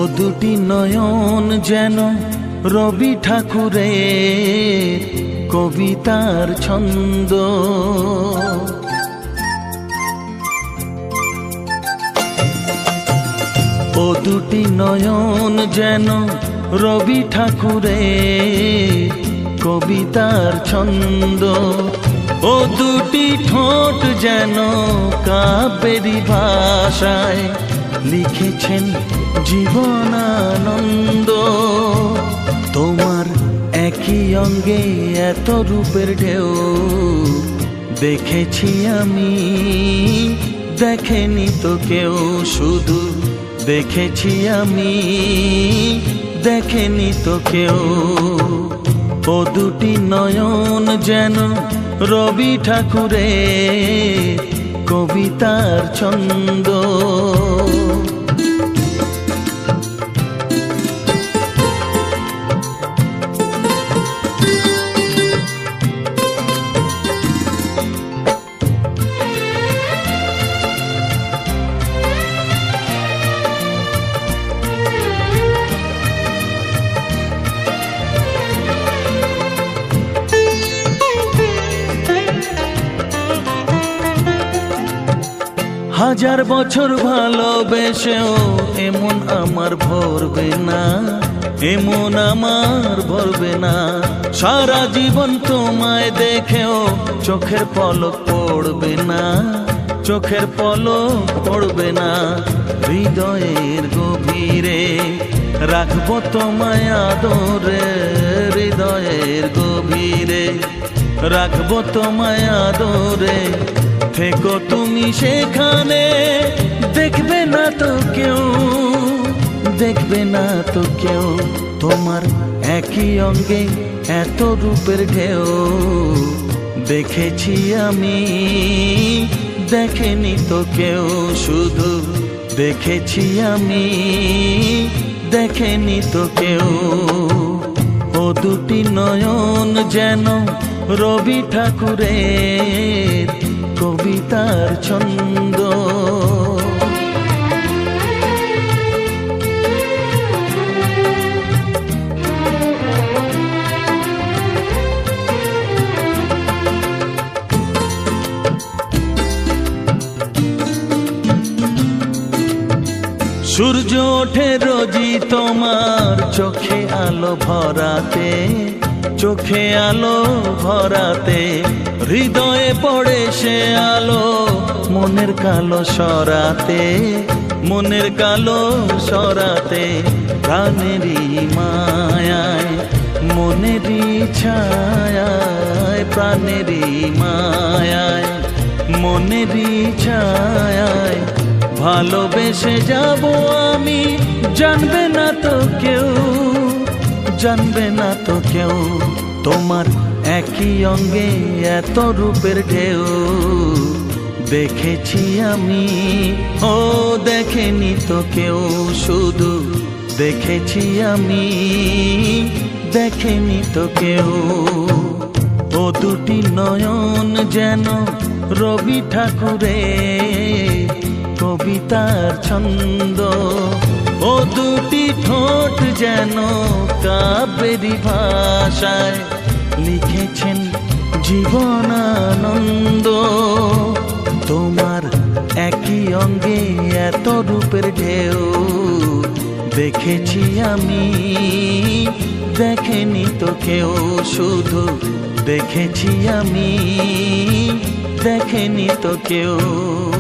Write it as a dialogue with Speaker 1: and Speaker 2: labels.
Speaker 1: দুটি নয়ন যেন রবি ঠাকুরের কবিতার ছন্দ। ও দুটি নয়ন যেন রবি ঠাকুরের কবিতার ছন্দ। ও দুটি ঠোঁট যেন কাব্যেরই ভাষায় লিখেছেন জীবনানন্দ। তোমার একই অঙ্গে এত রূপের ঢেউ দেখেছি আমি, দেখেনি তো কেউ। শুধু দেখেছি আমি, দেখেনি তো কেউ। ও দুটি নয়ন যেন রবি ঠাকুরের কবিতার ছন্দ। হাজার বছর ভালোবেসেও এমন আমার ভরবে না, এমন আমার ভরবে না। সারা জীবন তোমায় দেখেও চোখের পলক পড়বে না, চোখের পলক পড়বে না। হৃদয়ের গভীরে রাখবো তোমায় আদরে, হৃদয়ের গভীরে রাখবো তোমায় আদরে। থেকো তুমি সেখানে, দেখবে না তো কেউ, দেখবে না তো কেউ। তোমার একই অঙ্গে এত রূপের ঢেউ দেখেছি আমি, দেখেনি তো কেউ। শুধু দেখেছি আমি, দেখেনি তো কেউ। ও দুটি নয়ন যেন রবি ঠাকুরের কবিতার ছন্দ। সূর্য ওঠে রোজই তোমার চোখে আলো ভরাতে, চোখে আলো ভরাতে। হৃদয়ে পড়ে সে আলো মনের কালো সরাতে, মনের কালো সরাতে। প্রাণেরই মায়ায় মনেরই ছায়ায়, প্রাণেরই মায়ায় মনেরই ছায়ায় ভালোবেসে যাব আমি। জানবে না তো কেউ, জানবে না তো কেউ। তোমার একই অঙ্গে এত রূপের ঢেউ দেখেছি আমি, ও দেখেনি তো কেউ। শুধু দেখেছি আমি, দেখেনি তো কেউ। ও দুটি নয়ন যেন রবি ঠাকুরের কবিতার ছন্দ। ও দুটি ঠোঁট যেন কাব্যেরই ভাষায় লিখেছেন জীবনানন্দ। তোমার একই অঙ্গে এত রূপের ঢেউ দেখেছি আমি, দেখেনি তো কেউ। শুধু দেখেছি আমি, দেখেনি তো কেউ।